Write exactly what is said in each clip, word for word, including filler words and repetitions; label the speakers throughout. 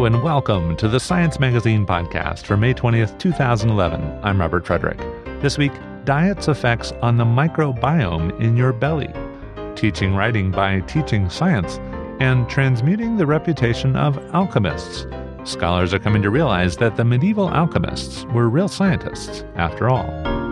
Speaker 1: Hello and welcome to the Science Magazine podcast for May twentieth, twenty eleven. I'm Robert Frederick. This week, diet's effects on the microbiome in your belly, teaching writing by teaching science, and transmuting the reputation of alchemists. Scholars are coming to realize that the medieval alchemists were real scientists after all.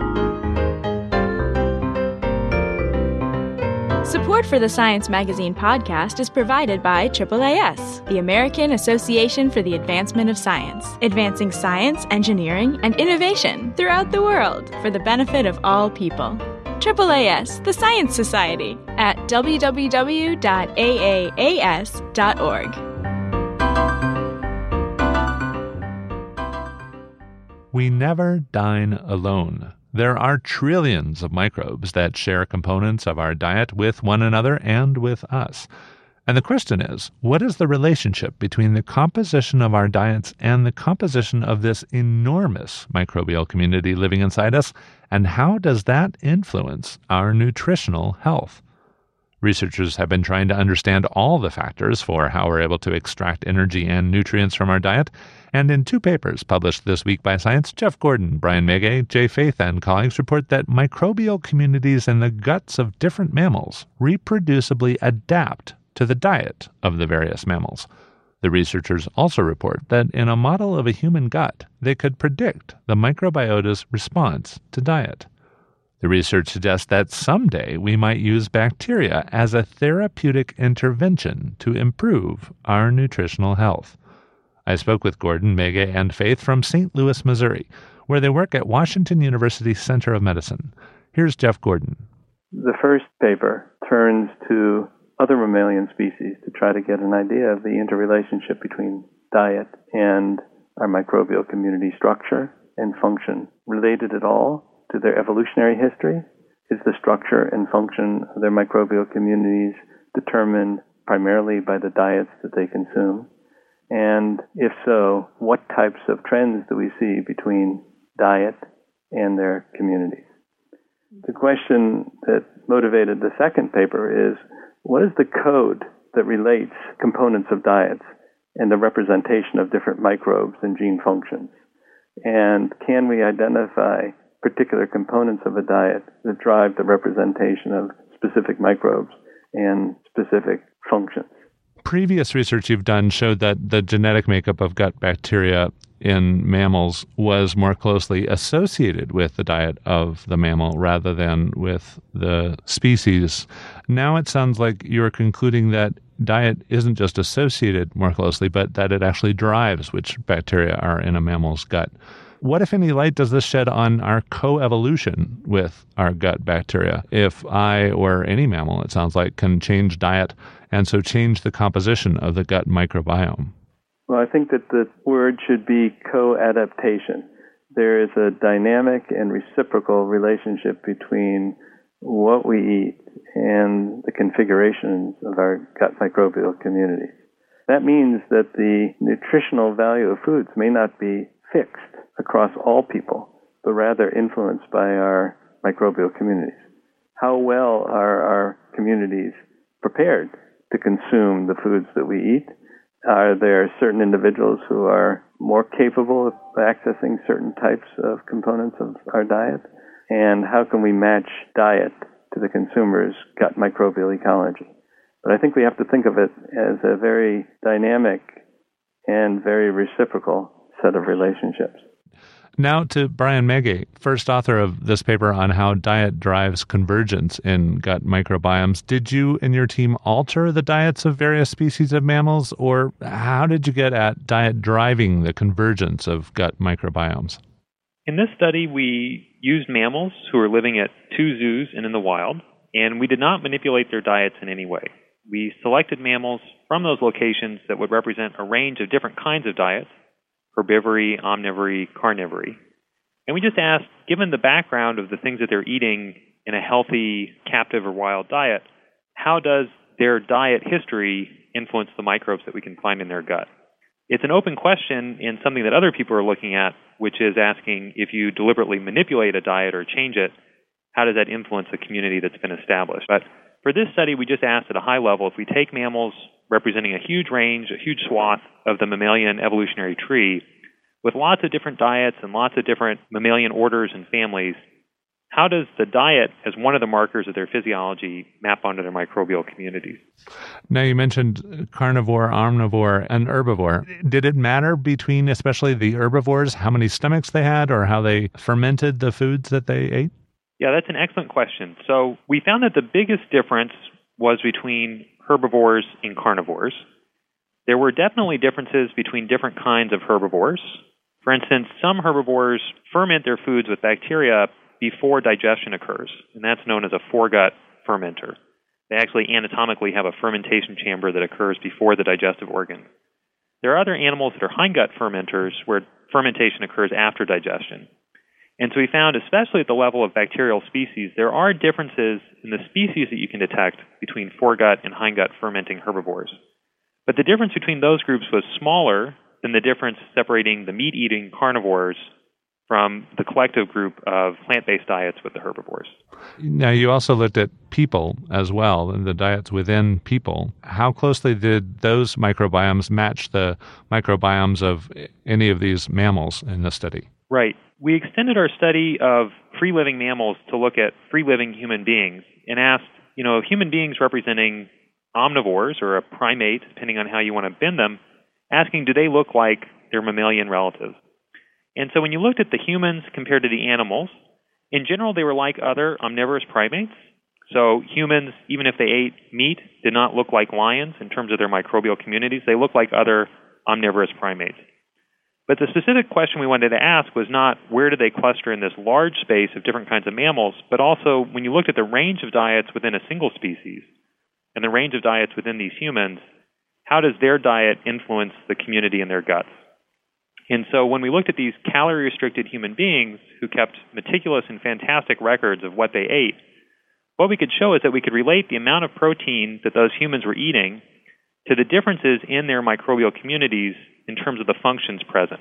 Speaker 2: Support for the Science Magazine podcast is provided by triple A S, the American Association for the Advancement of Science, advancing science, engineering, and innovation throughout the world for the benefit of all people. triple A S, the Science Society, at w w w dot a a a s dot org.
Speaker 1: We never dine alone. There are trillions of microbes that share components of our diet with one another and with us. And the question is, what is the relationship between the composition of our diets and the composition of this enormous microbial community living inside us, and how does that influence our nutritional health? Researchers have been trying to understand all the factors for how we're able to extract energy and nutrients from our diet, and in two papers published this week by Science, Jeff Gordon, Brian Mege, Jay Faith, and colleagues report that microbial communities in the guts of different mammals reproducibly adapt to the diet of the various mammals. The researchers also report that in a model of a human gut, they could predict the microbiota's response to diet. The research suggests that someday we might use bacteria as a therapeutic intervention to improve our nutritional health. I spoke with Gordon, Mege, and Faith from Saint Louis, Missouri, where they work at Washington University Center of Medicine. Here's Jeff Gordon.
Speaker 3: The first paper turns to other mammalian species to try to get an idea of the interrelationship between diet and our microbial community structure and function. Related at all to their evolutionary history? Is the structure and function of their microbial communities determined primarily by the diets that they consume? And if so, what types of trends do we see between diet and their communities? The question that motivated the second paper is, what is the code that relates components of diets and the representation of different microbes and gene functions? And can we identify particular components of a diet that drive the representation of specific microbes and specific functions?
Speaker 1: Previous research you've done showed that the genetic makeup of gut bacteria in mammals was more closely associated with the diet of the mammal rather than with the species. Now it sounds like you're concluding that diet isn't just associated more closely, but that it actually drives which bacteria are in a mammal's gut. What, if any, light does this shed on our coevolution with our gut bacteria? If I or any mammal, it sounds like, can change diet and so change the composition of the gut microbiome?
Speaker 3: Well, I think that the word should be co-adaptation. There is a dynamic and reciprocal relationship between what we eat and the configurations of our gut microbial communities. That means that the nutritional value of foods may not be fixed across all people, but rather influenced by our microbial communities. How well are our communities prepared to consume the foods that we eat? Are there certain individuals who are more capable of accessing certain types of components of our diet? And how can we match diet to the consumer's gut microbial ecology? But I think we have to think of it as a very dynamic and very reciprocal set of relationships.
Speaker 1: Now to Brian Mege, first author of this paper on how diet drives convergence in gut microbiomes. Did you and your team alter the diets of various species of mammals, or how did you get at diet driving the convergence of gut microbiomes?
Speaker 4: In this study, we used mammals who were living at two zoos and in the wild, and we did not manipulate their diets in any way. We selected mammals from those locations that would represent a range of different kinds of diets: herbivory, omnivory, carnivory. And we just asked, given the background of the things that they're eating in a healthy captive or wild diet, how does their diet history influence the microbes that we can find in their gut? It's an open question and something that other people are looking at, which is asking, if you deliberately manipulate a diet or change it, how does that influence a community that's been established? But for this study, we just asked at a high level, if we take mammals representing a huge range, a huge swath of the mammalian evolutionary tree, with lots of different diets and lots of different mammalian orders and families. How does the diet, as one of the markers of their physiology, map onto their microbial communities?
Speaker 1: Now, you mentioned carnivore, omnivore, and herbivore. Did it matter between especially the herbivores, how many stomachs they had or how they fermented the foods that they ate?
Speaker 4: Yeah, that's an excellent question. So we found that the biggest difference was between herbivores and carnivores. There were definitely differences between different kinds of herbivores. For instance, some herbivores ferment their foods with bacteria before digestion occurs, and that's known as a foregut fermenter. They actually anatomically have a fermentation chamber that occurs before the digestive organ. There are other animals that are hindgut fermenters where fermentation occurs after digestion. And so we found, especially at the level of bacterial species, there are differences in the species that you can detect between foregut and hindgut fermenting herbivores. But the difference between those groups was smaller than the difference separating the meat-eating carnivores from the collective group of plant-based diets with the herbivores.
Speaker 1: Now, you also looked at people as well, and the diets within people. How closely did those microbiomes match the microbiomes of any of these mammals in the study?
Speaker 4: Right. We extended our study of free-living mammals to look at free-living human beings and asked, you know, human beings representing omnivores or a primate, depending on how you want to bend them, asking, do they look like their mammalian relatives? And so when you looked at the humans compared to the animals, in general, they were like other omnivorous primates. So humans, even if they ate meat, did not look like lions in terms of their microbial communities. They looked like other omnivorous primates. But the specific question we wanted to ask was not where do they cluster in this large space of different kinds of mammals, but also when you looked at the range of diets within a single species and the range of diets within these humans, how does their diet influence the community in their guts? And so when we looked at these calorie-restricted human beings who kept meticulous and fantastic records of what they ate, what we could show is that we could relate the amount of protein that those humans were eating to the differences in their microbial communities in terms of the functions present.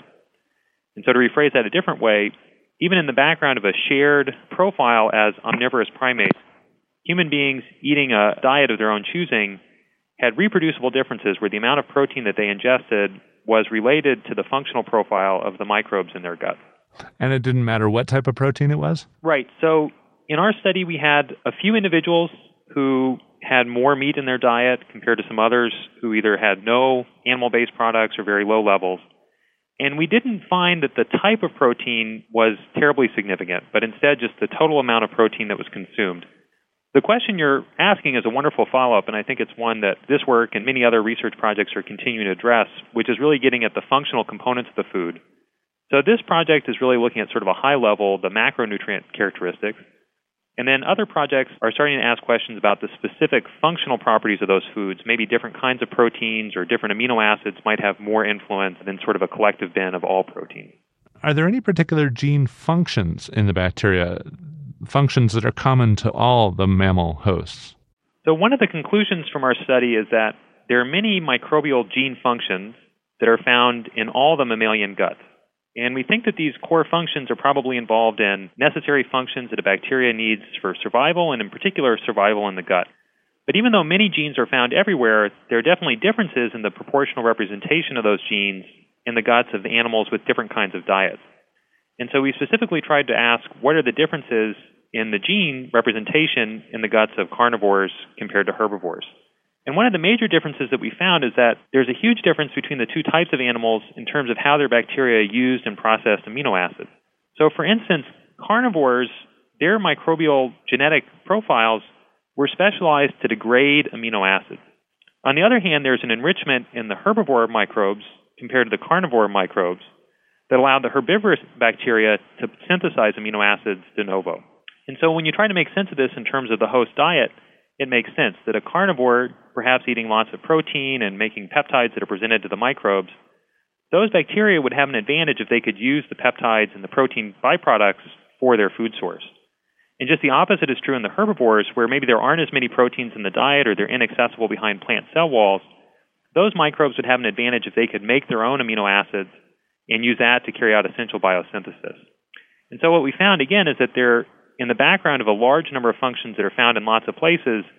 Speaker 4: And so to rephrase that a different way, even in the background of a shared profile as omnivorous primates, human beings eating a diet of their own choosing had reproducible differences where the amount of protein that they ingested was related to the functional profile of the microbes in their gut.
Speaker 1: And it didn't matter what type of protein it was?
Speaker 4: Right. So in our study, we had a few individuals who had more meat in their diet compared to some others who either had no animal-based products or very low levels. And we didn't find that the type of protein was terribly significant, but instead just the total amount of protein that was consumed. The question you're asking is a wonderful follow-up, and I think it's one that this work and many other research projects are continuing to address, which is really getting at the functional components of the food. So this project is really looking at sort of a high level, the macronutrient characteristics. And then other projects are starting to ask questions about the specific functional properties of those foods. Maybe different kinds of proteins or different amino acids might have more influence than sort of a collective bin of all protein.
Speaker 1: Are there any particular gene functions in the bacteria, functions that are common to all the mammal hosts?
Speaker 4: So one of the conclusions from our study is that there are many microbial gene functions that are found in all the mammalian guts. And we think that these core functions are probably involved in necessary functions that a bacteria needs for survival, and in particular, survival in the gut. But even though many genes are found everywhere, there are definitely differences in the proportional representation of those genes in the guts of the animals with different kinds of diets. And so we specifically tried to ask, what are the differences in the gene representation in the guts of carnivores compared to herbivores? And one of the major differences that we found is that there's a huge difference between the two types of animals in terms of how their bacteria used and processed amino acids. So for instance, carnivores, their microbial genetic profiles were specialized to degrade amino acids. On the other hand, there's an enrichment in the herbivore microbes compared to the carnivore microbes that allowed the herbivorous bacteria to synthesize amino acids de novo. And so when you try to make sense of this in terms of the host diet, it makes sense that a carnivore, perhaps eating lots of protein and making peptides that are presented to the microbes, those bacteria would have an advantage if they could use the peptides and the protein byproducts for their food source. And just the opposite is true in the herbivores, where maybe there aren't as many proteins in the diet or they're inaccessible behind plant cell walls. Those microbes would have an advantage if they could make their own amino acids and use that to carry out essential biosynthesis. And so what we found, again, is that there in the background of a large number of functions that are found in lots of places,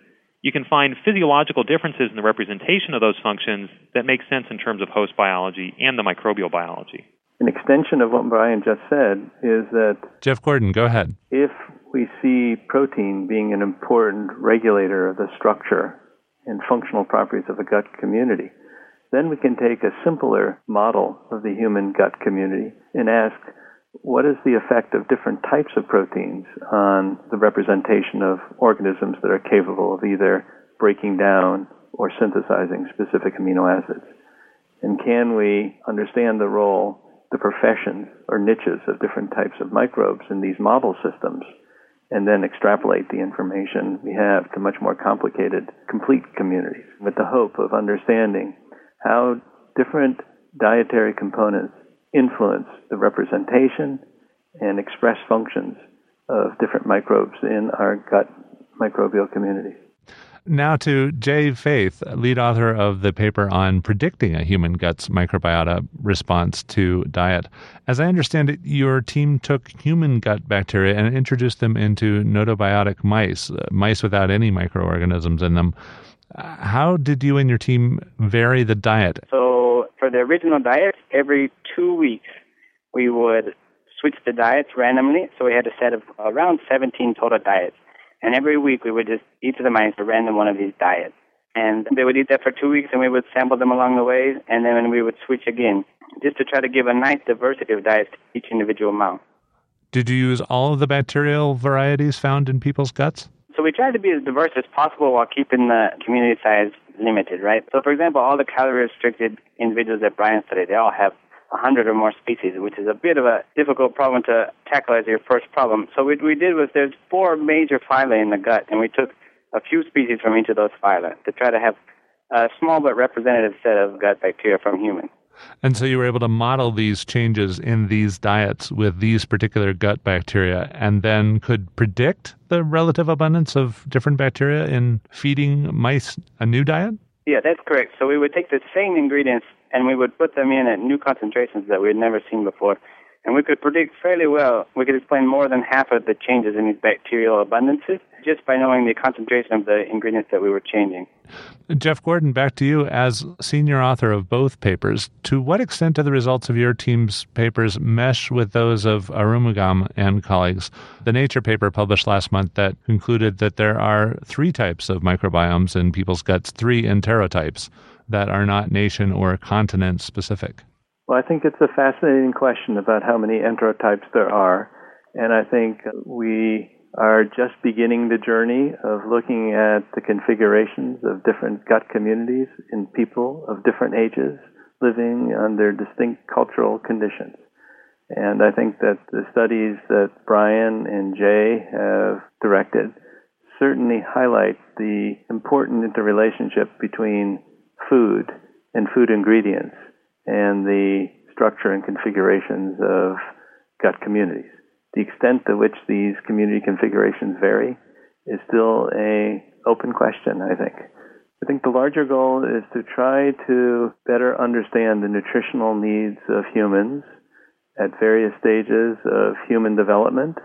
Speaker 4: you can find physiological differences in the representation of those functions that make sense in terms of host biology and the microbial biology.
Speaker 3: An extension of what Brian just said is that
Speaker 1: Jeff Gordon, go ahead.
Speaker 3: If we see protein being an important regulator of the structure and functional properties of a gut community, then we can take a simpler model of the human gut community and ask, what is the effect of different types of proteins on the representation of organisms that are capable of either breaking down or synthesizing specific amino acids? And can we understand the role, the professions or niches of different types of microbes in these model systems, and then extrapolate the information we have to much more complicated, complete communities, with the hope of understanding how different dietary components influence the representation and express functions of different microbes in our gut microbial communities.
Speaker 1: Now to Jay Faith, lead author of the paper on predicting a human gut's microbiota response to diet. As I understand it, your team took human gut bacteria and introduced them into gnotobiotic mice, uh, mice without any microorganisms in them. Uh, how did you and your team vary the diet?
Speaker 5: So for the original diet, every two weeks we would switch the diets randomly. So we had a set of around seventeen total diets. And every week we would just, each of the mice, a random one of these diets. And they would eat that for two weeks and we would sample them along the way, and then we would switch again, just to try to give a nice diversity of diets to each individual mouse.
Speaker 1: Did you use all of the bacterial varieties found in people's guts?
Speaker 5: So we tried to be as diverse as possible while keeping the community size limited, right? So for example, all the calorie-restricted individuals that Brian studied, they all have one hundred or more species, which is a bit of a difficult problem to tackle as your first problem. So what we did was there's four major phyla in the gut, and we took a few species from each of those phyla to try to have a small but representative set of gut bacteria from humans.
Speaker 1: And so you were able to model these changes in these diets with these particular gut bacteria, and then could predict the relative abundance of different bacteria in feeding mice a new diet?
Speaker 5: Yeah, that's correct. So we would take the same ingredients and we would put them in at new concentrations that we had never seen before. And we could predict fairly well, we could explain more than half of the changes in these bacterial abundances just by knowing the concentration of the ingredients that we were changing.
Speaker 1: Jeff Gordon, back to you as senior author of both papers. To what extent do the results of your team's papers mesh with those of Arumugam and colleagues? The Nature paper published last month that concluded that there are three types of microbiomes in people's guts, three enterotypes that are not nation or continent specific.
Speaker 3: Well, I think it's a fascinating question about how many enterotypes there are, and I think we are just beginning the journey of looking at the configurations of different gut communities in people of different ages living under distinct cultural conditions. And I think that the studies that Brian and Jay have directed certainly highlight the important interrelationship between food and food ingredients and the structure and configurations of gut communities. The extent to which these community configurations vary is still a open question, I think. I think the larger goal is to try to better understand the nutritional needs of humans at various stages of human development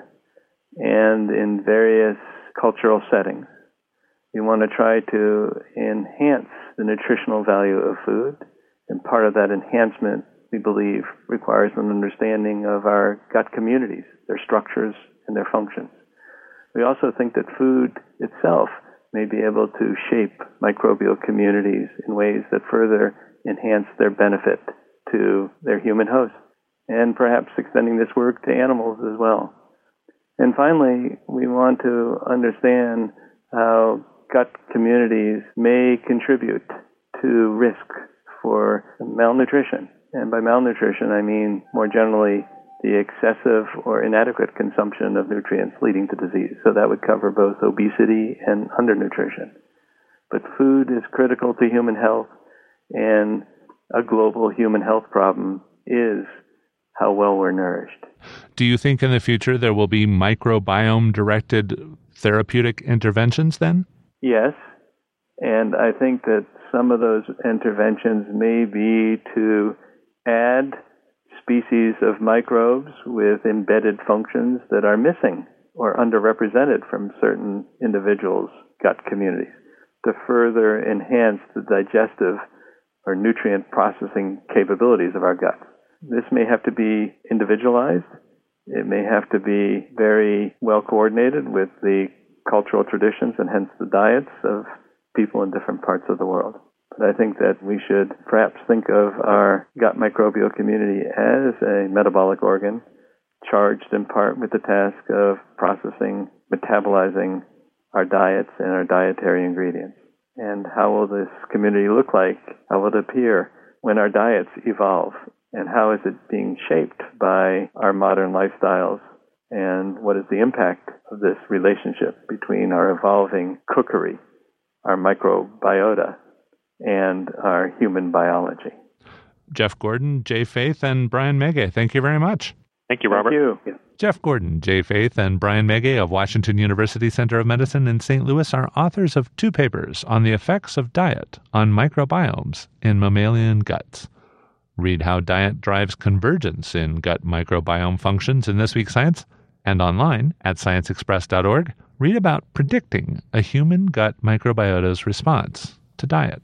Speaker 3: and in various cultural settings. We want to try to enhance the nutritional value of food, and part of that enhancement, we believe, requires an understanding of our gut communities, their structures and their functions. We also think that food itself may be able to shape microbial communities in ways that further enhance their benefit to their human hosts, and perhaps extending this work to animals as well. And finally, we want to understand how gut communities may contribute to risk for malnutrition. And by malnutrition, I mean more generally the excessive or inadequate consumption of nutrients leading to disease. So that would cover both obesity and undernutrition. But food is critical to human health, and a global human health problem is how well we're nourished.
Speaker 1: Do you think in the future there will be microbiome-directed therapeutic interventions then?
Speaker 3: Yes, and I think that some of those interventions may be to add species of microbes with embedded functions that are missing or underrepresented from certain individuals' gut communities. to further enhance the digestive or nutrient processing capabilities of our guts. This may have to be individualized. It may have to be very well coordinated with the cultural traditions and hence the diets of people in different parts of the world. But I think that we should perhaps think of our gut microbial community as a metabolic organ charged in part with the task of processing, metabolizing our diets and our dietary ingredients. And how will this community look like? How will it appear when our diets evolve? And how is it being shaped by our modern lifestyles? And what is the impact of this relationship between our evolving cookery, our microbiota, and our human biology?
Speaker 1: Jeff Gordon, Jay Faith, and Brian Mege, thank you very much.
Speaker 4: Thank you, Robert.
Speaker 3: Thank you.
Speaker 1: Jeff Gordon, Jay Faith, and Brian Mege of Washington University Center of Medicine in Saint Louis are authors of two papers on the effects of diet on microbiomes in mammalian guts. Read how diet drives convergence in gut microbiome functions in this week's Science, and online at science express dot org, read about predicting a human gut microbiota's response to diet.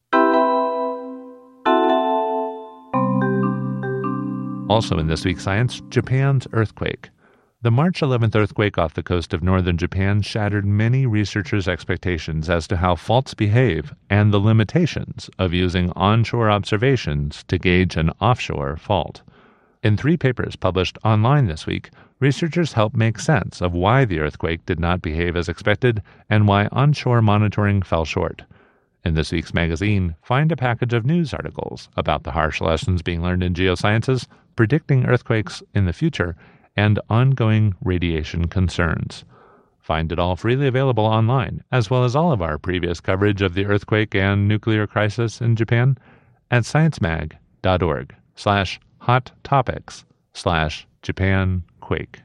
Speaker 1: Also in this week's Science, Japan's earthquake. The March eleventh earthquake off the coast of northern Japan shattered many researchers' expectations as to how faults behave and the limitations of using onshore observations to gauge an offshore fault. In three papers published online this week, researchers helped make sense of why the earthquake did not behave as expected and why onshore monitoring fell short. In this week's magazine, find a package of news articles about the harsh lessons being learned in geosciences, predicting earthquakes in the future, and ongoing radiation concerns. Find it all freely available online, as well as all of our previous coverage of the earthquake and nuclear crisis in Japan at sciencemag.org slash hot topics slash Japan quake.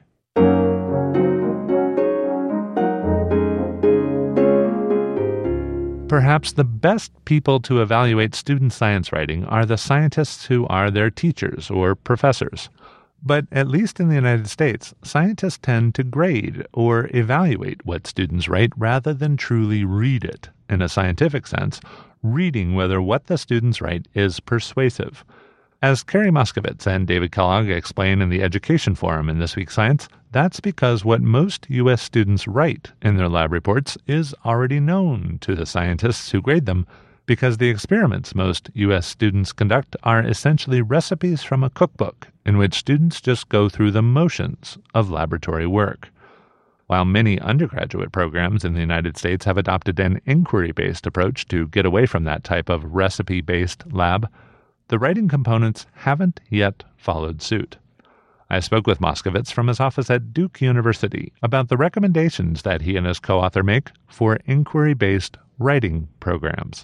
Speaker 1: Perhaps the best people to evaluate student science writing are the scientists who are their teachers or professors. But at least in the United States, scientists tend to grade or evaluate what students write rather than truly read it. In a scientific sense, reading whether what the students write is persuasive. As Carrie Moskowitz and David Kellogg explain in the Education Forum in this week's Science, that's because what most U S students write in their lab reports is already known to the scientists who grade them, because the experiments most U S students conduct are essentially recipes from a cookbook in which students just go through the motions of laboratory work. While many undergraduate programs in the United States have adopted an inquiry-based approach to get away from that type of recipe-based lab, the writing components haven't yet followed suit. I spoke with Moskowitz from his office at Duke University about the recommendations that he and his co-author make for inquiry-based writing programs.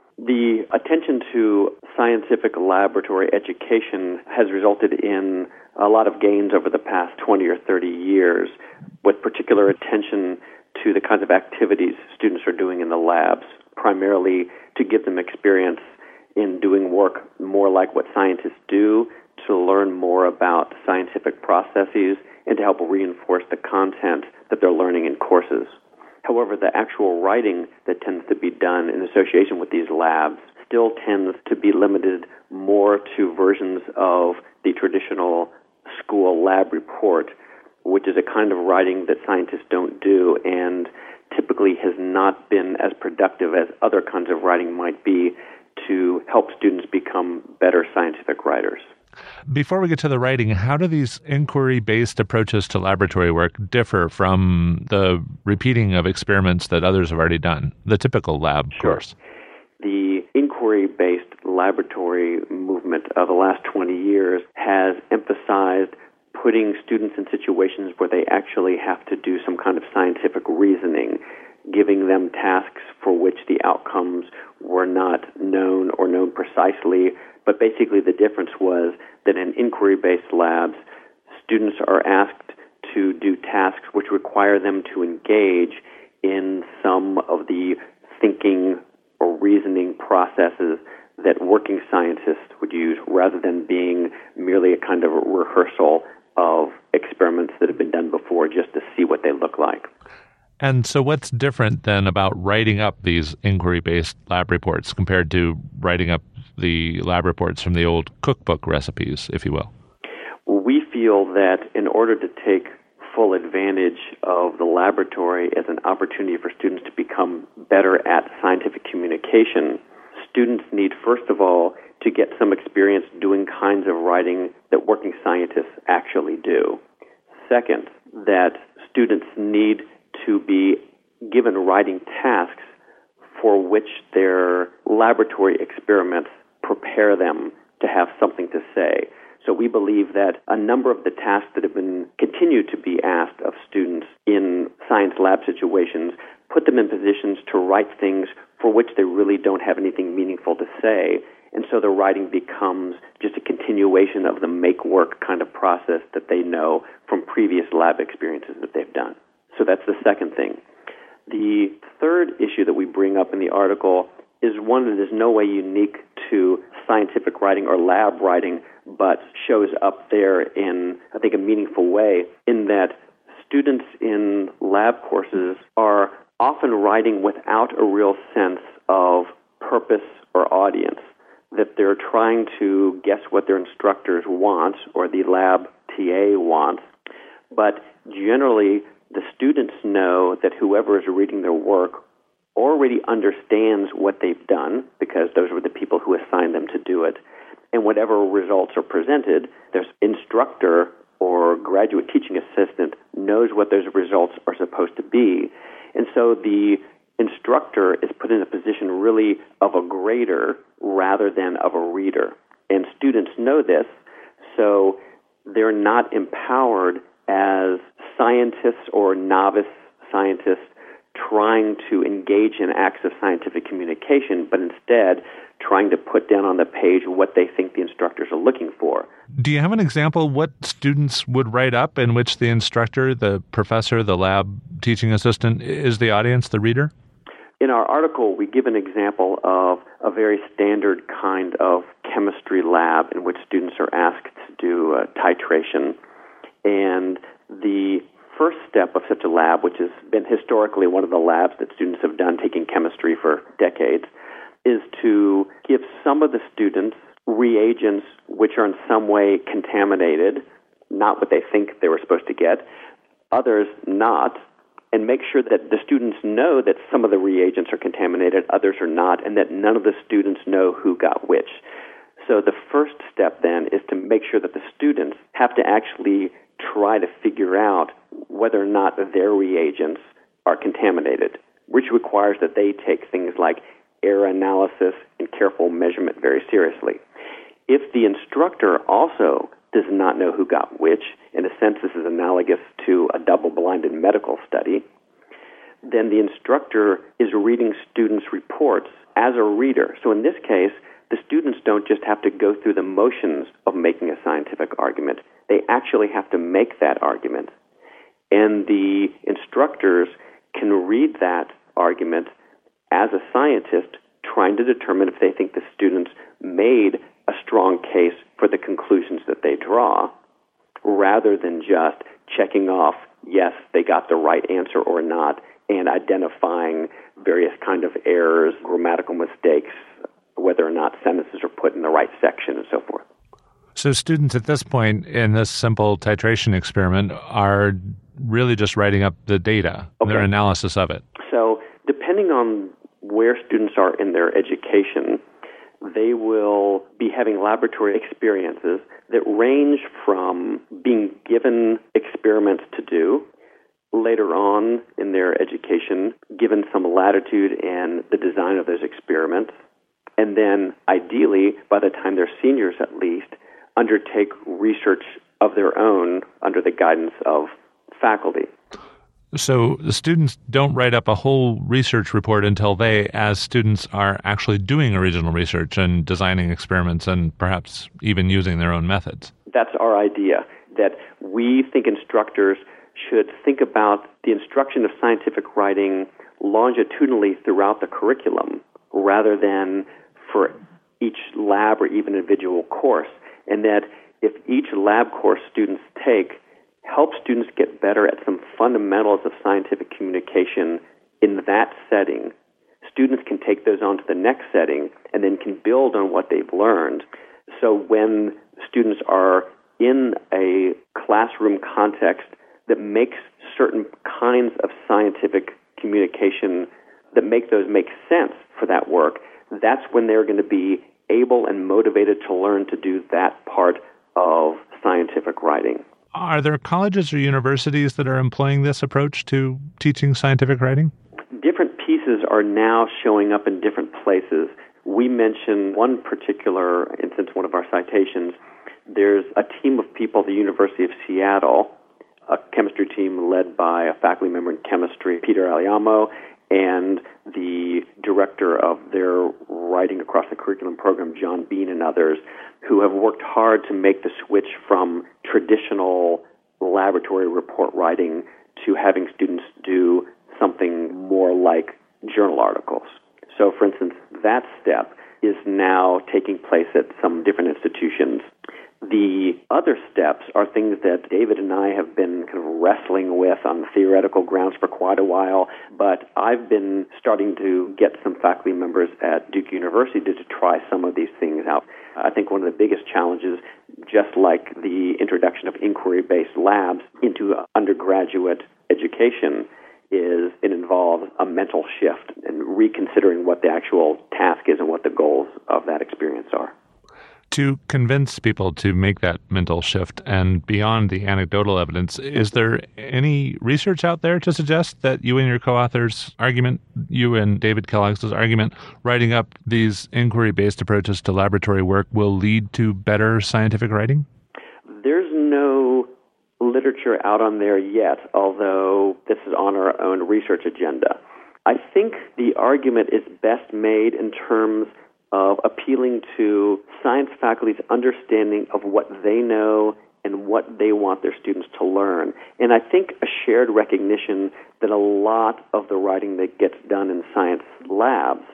Speaker 6: The attention to scientific laboratory education has resulted in a lot of gains over the past twenty or thirty years, with particular attention to the kinds of activities students are doing in the labs, primarily to give them experience in doing work more like what scientists do, to learn more about scientific processes, and to help reinforce the content that they're learning in courses. However, the actual writing that tends to be done in association with these labs still tends to be limited more to versions of the traditional school lab report, which is a kind of writing that scientists don't do and typically has not been as productive as other kinds of writing might be to help students become better scientific writers.
Speaker 1: Before we get to the writing, how do these inquiry-based approaches to laboratory work differ from the repeating of experiments that others have already done, the typical lab
Speaker 6: Sure.
Speaker 1: course?
Speaker 6: The inquiry-based laboratory movement of the last twenty years has emphasized putting students in situations where they actually have to do some kind of scientific reasoning, giving them tasks for which the outcomes were not known or known precisely. But basically the difference was that in inquiry-based labs, students are asked to do tasks which require them to engage in some of the thinking or reasoning processes that working scientists would use, rather than being merely a kind of a rehearsal of experiments that have been done before just to see what they look like.
Speaker 1: And so what's different then about writing up these inquiry-based lab reports compared to writing up the lab reports from the old cookbook recipes, if you will?
Speaker 6: We feel that in order to take full advantage of the laboratory as an opportunity for students to become better at scientific communication, students need, first of all, to get some experience doing kinds of writing that working scientists actually do. Second, that students need to be given writing tasks for which their laboratory experiments prepare them to have something to say. So we believe that a number of the tasks that have been continued to be asked of students in science lab situations put them in positions to write things for which they really don't have anything meaningful to say. And so the writing becomes just a continuation of the make work kind of process that they know from previous lab experiences that they've done. So that's the second thing. The third issue that we bring up in the article is one that is no way unique to scientific writing or lab writing, but shows up there in, I think, a meaningful way, in that students in lab courses are often writing without a real sense of purpose or audience, that they're trying to guess what their instructors want or the lab T A wants, but generally the students know that whoever is reading their work already understands what they've done, because those were the people who assigned them to do it. And whatever results are presented, their instructor or graduate teaching assistant knows what those results are supposed to be. And so the instructor is put in a position really of a grader rather than of a reader. And students know this, so they're not empowered as scientists or novice scientists trying to engage in acts of scientific communication, but instead trying to put down on the page what they think the instructors are looking for.
Speaker 1: Do you have an example what students would write up in which the instructor, the professor, the lab teaching assistant is the audience, the reader?
Speaker 6: In our article, we give an example of a very standard kind of chemistry lab in which students are asked to do uh, titration. And the first step of such a lab, which has been historically one of the labs that students have done taking chemistry for decades, is to give some of the students reagents which are in some way contaminated, not what they think they were supposed to get, others not, and make sure that the students know that some of the reagents are contaminated, others are not, and that none of the students know who got which. So the first step then is to make sure that the students have to actually try to figure out whether or not their reagents are contaminated, which requires that they take things like error analysis and careful measurement very seriously. If the instructor also does not know who got which, in a sense this is analogous to a double-blinded medical study, then the instructor is reading students' reports as a reader. So in this case, the students don't just have to go through the motions of making a scientific argument. They actually have to make that argument. And the instructors can read that argument as a scientist, trying to determine if they think the students made a strong case for the conclusions that they draw, rather than just checking off, yes, they got the right answer or not, and identifying various kind of errors, grammatical mistakes, whether or not sentences are put in the right section, and so forth.
Speaker 1: So students at this point in this simple titration experiment are really just writing up the data, okay, their analysis of it.
Speaker 6: So depending on where students are in their education, they will be having laboratory experiences that range from being given experiments to do, later on in their education, given some latitude in the design of those experiments, and then ideally, by the time they're seniors at least, undertake research of their own under the guidance of faculty.
Speaker 1: So the students don't write up a whole research report until they, as students, are actually doing original research and designing experiments and perhaps even using their own methods.
Speaker 6: That's our idea, that we think instructors should think about the instruction of scientific writing longitudinally throughout the curriculum rather than for each lab or even individual course, and that if each lab course students take help students get better at some fundamentals of scientific communication in that setting, students can take those on to the next setting and then can build on what they've learned. So when students are in a classroom context that makes certain kinds of scientific communication that make those make sense for that work, that's when they're going to be able and motivated to learn to do that part of scientific writing.
Speaker 1: Are there colleges or universities that are employing this approach to teaching scientific writing?
Speaker 6: Different pieces are now showing up in different places. We mention one particular instance, one of our citations. There's a team of people at the University of Seattle, a chemistry team led by a faculty member in chemistry, Peter Aliamo, and the director of their writing across the curriculum program, John Bean, and others, who have worked hard to make the switch from traditional laboratory report writing to having students do something more like journal articles. So, for instance, that step is now taking place at some different institutions. The other steps are things that David and I have been kind of wrestling with on theoretical grounds for quite a while, but I've been starting to get some faculty members at Duke University to, to try some of these things out. I think one of the biggest challenges, just like the introduction of inquiry-based labs into undergraduate education, is it involves a mental shift and reconsidering what the actual task is and what the goals of that experience are.
Speaker 1: To convince people to make that mental shift and beyond the anecdotal evidence, is there any research out there to suggest that you and your co-authors' argument, you and David Kellogg's argument, writing up these inquiry-based approaches to laboratory work will lead to better scientific writing?
Speaker 6: There's no literature out on there yet, although this is on our own research agenda. I think the argument is best made in terms of appealing to science faculty's understanding of what they know and what they want their students to learn. And I think a shared recognition that a lot of the writing that gets done in science labs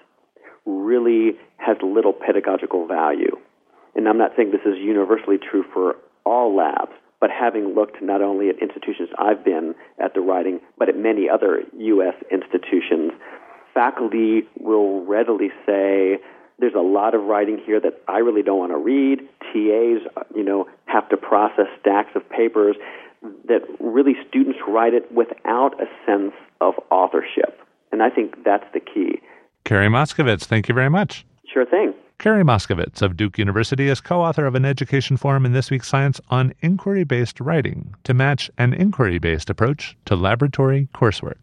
Speaker 6: really has little pedagogical value. And I'm not saying this is universally true for all labs, but having looked not only at institutions I've been at the writing, but at many other U S institutions, faculty will readily say, there's a lot of writing here that I really don't want to read. T As, you know, have to process stacks of papers that really students write it without a sense of authorship. And I think that's the key.
Speaker 1: Kerry Moskowitz, thank you very much.
Speaker 6: Sure thing.
Speaker 1: Kerry Moskowitz of Duke University is co-author of an education forum in This Week's Science on inquiry-based writing to match an inquiry-based approach to laboratory coursework.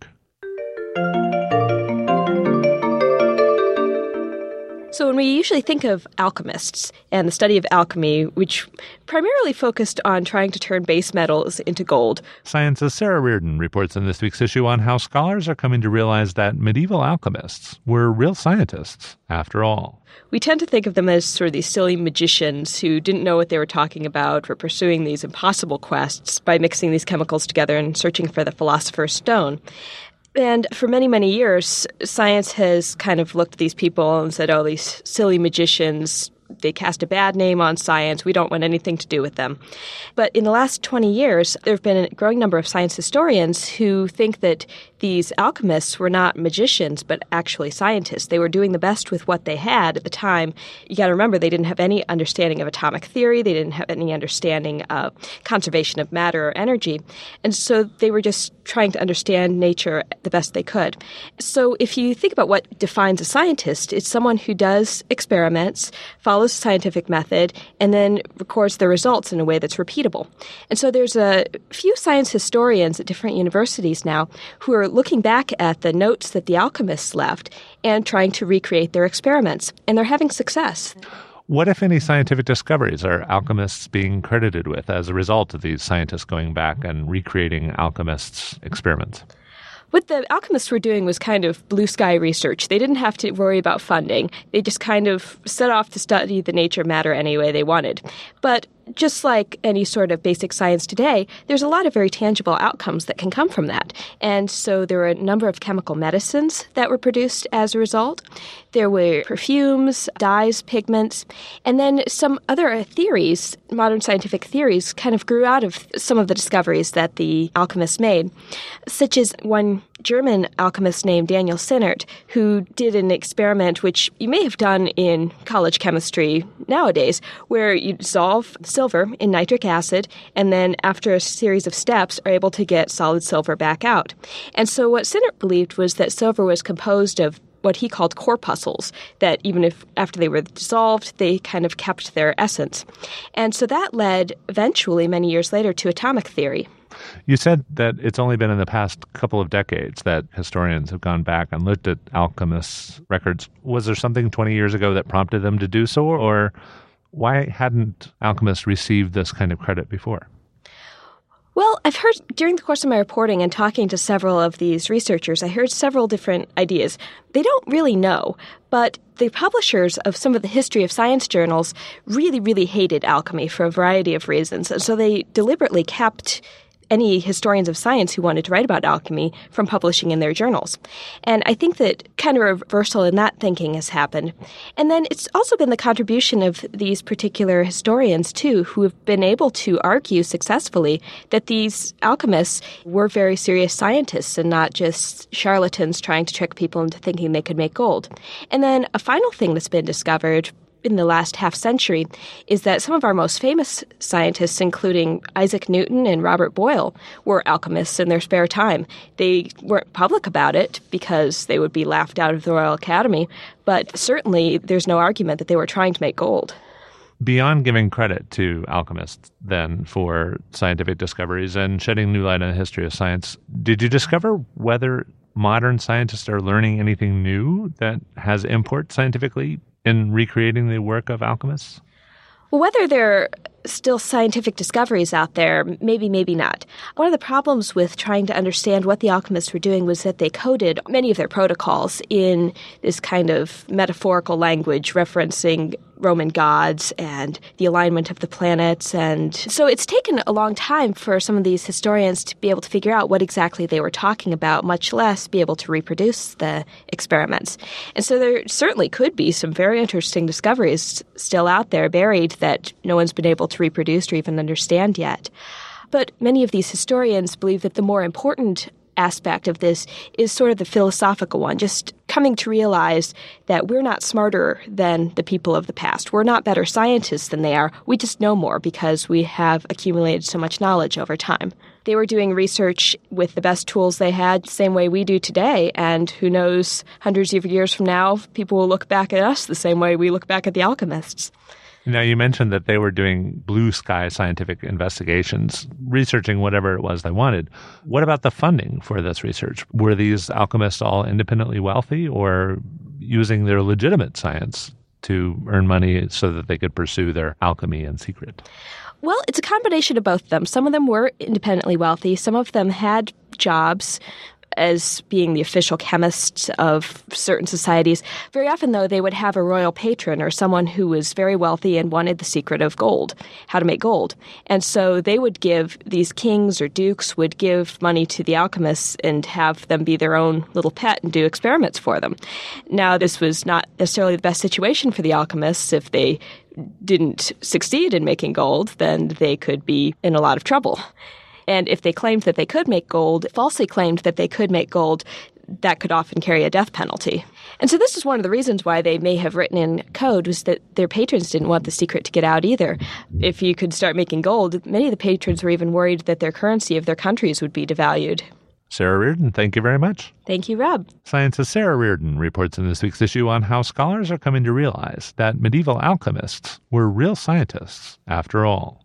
Speaker 7: So when we usually think of alchemists and the study of alchemy, which primarily focused on trying to turn base metals into gold.
Speaker 1: Science's Sarah Reardon reports in this week's issue on how scholars are coming to realize that medieval alchemists were real scientists, after all.
Speaker 7: We tend to think of them as sort of these silly magicians who didn't know what they were talking about, were pursuing these impossible quests by mixing these chemicals together and searching for the philosopher's stone. And for many, many years, science has kind of looked at these people and said, oh, these silly magicians, they cast a bad name on science. We don't want anything to do with them. But in the last twenty years, there have been a growing number of science historians who think that these alchemists were not magicians, but actually scientists. They were doing the best with what they had at the time. You got to remember, they didn't have any understanding of atomic theory. They didn't have any understanding of conservation of matter or energy. And so they were just trying to understand nature the best they could. So if you think about what defines a scientist, it's someone who does experiments, follows the scientific method, and then records the results in a way that's repeatable. And so there's a few science historians at different universities now who are looking back at the notes that the alchemists left and trying to recreate their experiments. And they're having success.
Speaker 1: What, if any, scientific discoveries are alchemists being credited with as a result of these scientists going back and recreating alchemists' experiments?
Speaker 7: What the alchemists were doing was kind of blue sky research. They didn't have to worry about funding. They just kind of set off to study the nature of matter any way they wanted. But just like any sort of basic science today, there's a lot of very tangible outcomes that can come from that. And so there were a number of chemical medicines that were produced as a result. There were perfumes, dyes, pigments, and then some other theories, modern scientific theories, kind of grew out of some of the discoveries that the alchemists made, such as one German alchemist named Daniel Sinnert, who did an experiment which you may have done in college chemistry nowadays, where you dissolve silver in nitric acid, and then after a series of steps are able to get solid silver back out. And so what Sinnert believed was that silver was composed of what he called corpuscles, that even if after they were dissolved, they kind of kept their essence. And so that led eventually, many years later, to atomic theory.
Speaker 1: You said that it's only been in the past couple of decades that historians have gone back and looked at alchemists' records. Was there something twenty years ago that prompted them to do so, or why hadn't alchemists received this kind of credit before?
Speaker 7: Well, I've heard during the course of my reporting and talking to several of these researchers, I heard several different ideas. They don't really know, but the publishers of some of the history of science journals really, really hated alchemy for a variety of reasons. And so they deliberately kept any historians of science who wanted to write about alchemy from publishing in their journals. And I think that kind of a reversal in that thinking has happened. And then it's also been the contribution of these particular historians, too, who have been able to argue successfully that these alchemists were very serious scientists and not just charlatans trying to trick people into thinking they could make gold. And then a final thing that's been discovered in the last half century is that some of our most famous scientists, including Isaac Newton and Robert Boyle, were alchemists in their spare time. They weren't public about it because they would be laughed out of the Royal Academy, but certainly there's no argument that they were trying to make gold.
Speaker 1: Beyond giving credit to alchemists, then, for scientific discoveries and shedding new light on the history of science, did you discover whether modern scientists are learning anything new that has import scientifically in recreating the work of alchemists?
Speaker 7: Well, whether there are still scientific discoveries out there, maybe, maybe not. One of the problems with trying to understand what the alchemists were doing was that they coded many of their protocols in this kind of metaphorical language referencing Roman gods and the alignment of the planets. And so it's taken a long time for some of these historians to be able to figure out what exactly they were talking about, much less be able to reproduce the experiments. And so there certainly could be some very interesting discoveries still out there buried that no one's been able to reproduce or even understand yet. But many of these historians believe that the more important aspect of this is sort of the philosophical one, just coming to realize that we're not smarter than the people of the past. We're not better scientists than they are. We just know more because we have accumulated so much knowledge over time. They were doing research with the best tools they had, same way we do today, and who knows, hundreds of years from now, people will look back at us the same way we look back at the alchemists.
Speaker 1: Now, you mentioned that they were doing blue sky scientific investigations, researching whatever it was they wanted. What about the funding for this research? Were these alchemists all independently wealthy or using their legitimate science to earn money so that they could pursue their alchemy in secret?
Speaker 7: Well, it's a combination of both of them. Some of them were independently wealthy. Some of them had jobs as being the official chemists of certain societies. Very often, though, they would have a royal patron or someone who was very wealthy and wanted the secret of gold, how to make gold. And so they would give, these kings or dukes would give money to the alchemists and have them be their own little pet and do experiments for them. Now, this was not necessarily the best situation for the alchemists. If they didn't succeed in making gold, then they could be in a lot of trouble. And if they claimed that they could make gold, falsely claimed that they could make gold, that could often carry a death penalty. And so this is one of the reasons why they may have written in code, was that their patrons didn't want the secret to get out either. If you could start making gold, many of the patrons were even worried that their currency of their countries would be devalued.
Speaker 1: Sarah Reardon, thank you very much.
Speaker 7: Thank you, Rob.
Speaker 1: Science's Sarah Reardon reports in this week's issue on how scholars are coming to realize that medieval alchemists were real scientists after all.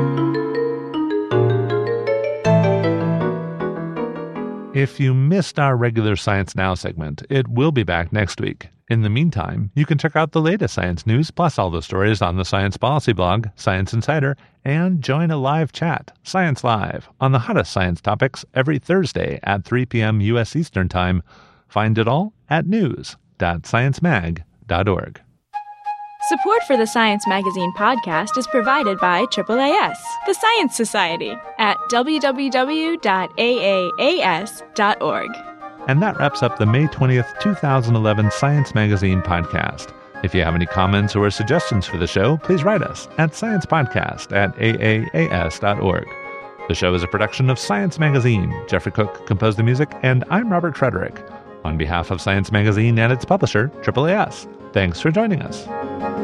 Speaker 1: If you missed our regular Science Now segment, it will be back next week. In the meantime, you can check out the latest science news, plus all the stories on the Science Policy blog, Science Insider, and join a live chat, Science Live, on the hottest science topics every Thursday at three p.m. U S Eastern Time. Find it all at news dot science mag dot org.
Speaker 2: Support for the Science Magazine podcast is provided by triple A S, the Science Society, at w w w dot a a a s dot org.
Speaker 1: And that wraps up the May twentieth, twenty eleven Science Magazine podcast. If you have any comments or suggestions for the show, please write us at sciencepodcast at a a a s dot org. The show is a production of Science Magazine. Jeffrey Cook composed the music, and I'm Robert Frederick. On behalf of Science Magazine and its publisher, triple A S, thanks for joining us.